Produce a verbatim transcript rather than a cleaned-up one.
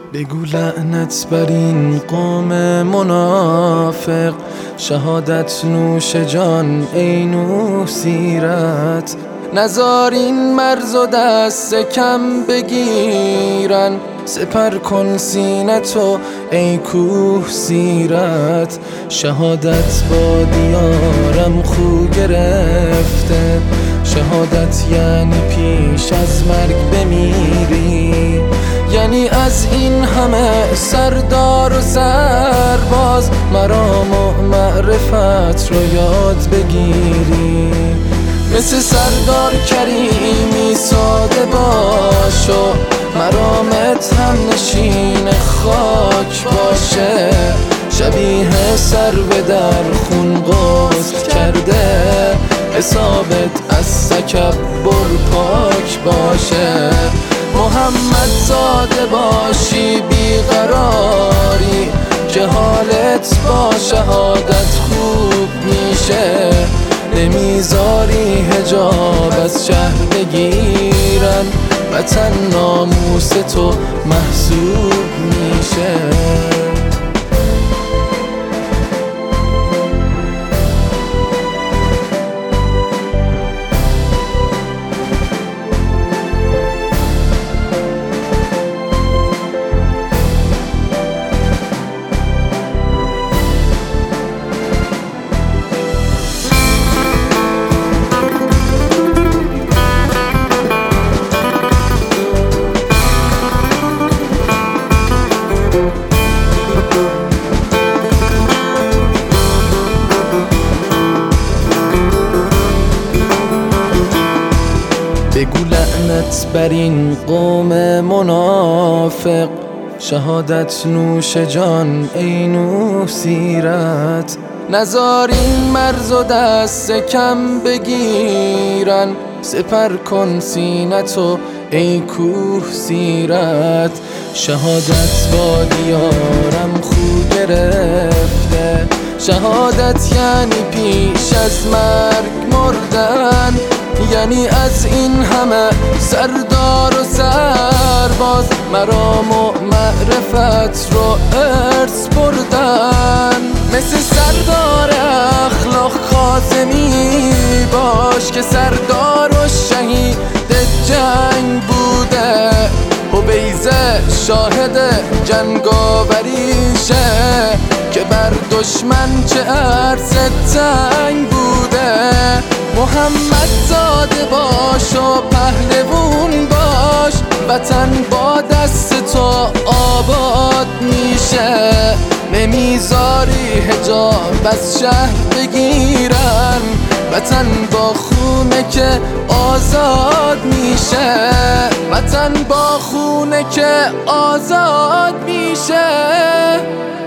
بگو لعنت بر این قوم منافق، شهادت نوش جان ای نوح سیرت. نزار این مرز و دست کم بگیرن، سپر کن سینه تو ای کوه سیرت. شهادت با دیارم خو گرفته، شهادت یعنی پیش از مرگ بمیری، یعنی از این همه سردار و سرباز مرام و معرفت رو یاد بگیری. مثل سردار کریمی ساده باش و مرامت هم نشین خاک باشه، شبیه سرو در خون غسل کرده، حسابت از تکبر پاک باشه. محمد زاده باشی بیقراری، که حالت با شهادت خوب میشه، نمیذاری حجاب از شهر بگیرن، وطن ناموس تو محسوب میشه. بگو لعنت بر این قوم منافق، شهادت نوش جان ای نوح سیرت. نزار این مرز و دست کم بگیرن، سپر کن سینه تو ای کوه سیرت. شهادت با دیارم خو گرفته، شهادت یعنی پیش از مرگ مردن، یعنی از این همه سردار و سرباز مرام و معرفت رو ارث بردن. مثل سردار اخلاق خاتمی باش، که سردار و شهید جنگ بوده، عبیزه شاهد جنگاوریشه، که بر دشمن چه عرص تنگ بوده. محمد زاده باش و پهلوون باش، وطن با دست تو آباد میشه، نمیذاری حجاب از شهر بگیرن، وطن با خونه که آزاد میشه، وطن با خونه که آزاد میشه.